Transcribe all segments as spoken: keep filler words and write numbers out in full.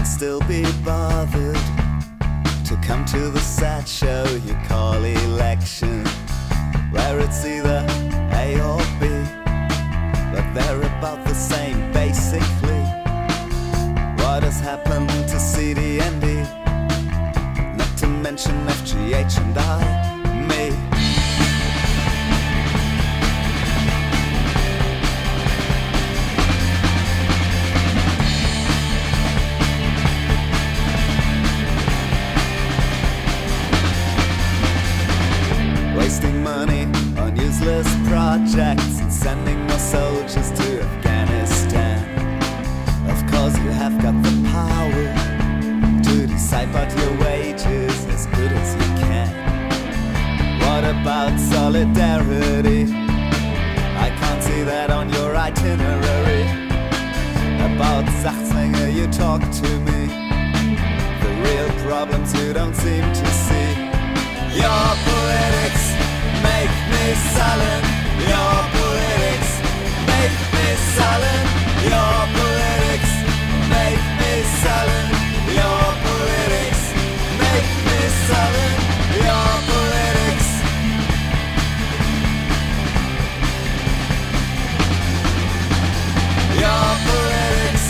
still be bothered to come to the sad show you call election, where it's either A or B, but they're about the same basically. What has happened to C D and D? Not to mention F G H and I, me. Wasting money on useless projects and sending more soldiers to Afghanistan. Of course you have got the power to decide about your wages as good as you can. What about solidarity? I can't see that on your itinerary. About Sachzwänge you talk to me, the real problems you don't seem to see. Your politics make me sullen. Your politics make me sullen. Your politics make me sullen. Your politics make me sullen. Your politics. Your politics.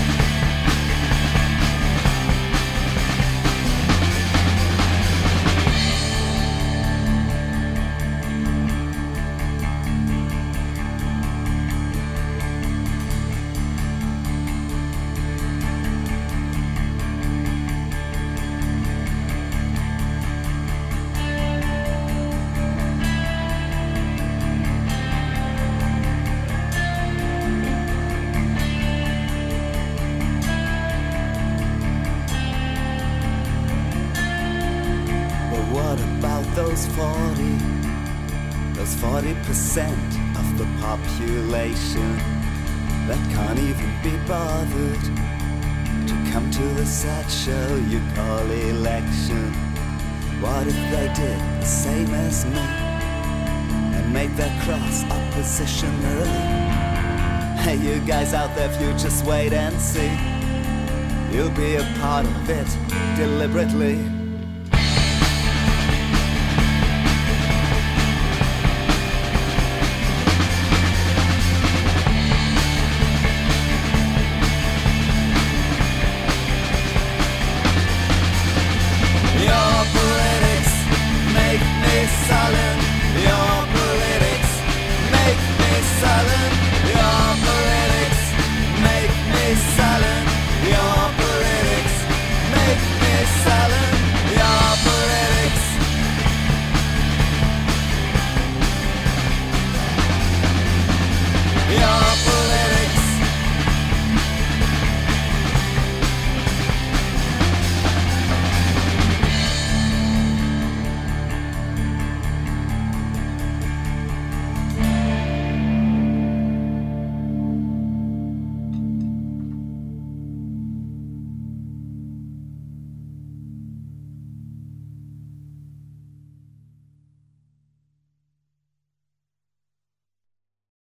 What about those forty, those forty percent of the population that can't even be bothered to come to the sad show you call election? What if they did the same as me and made their cross opposition early? Hey, you guys out there, if you just wait and see, you'll be a part of it deliberately.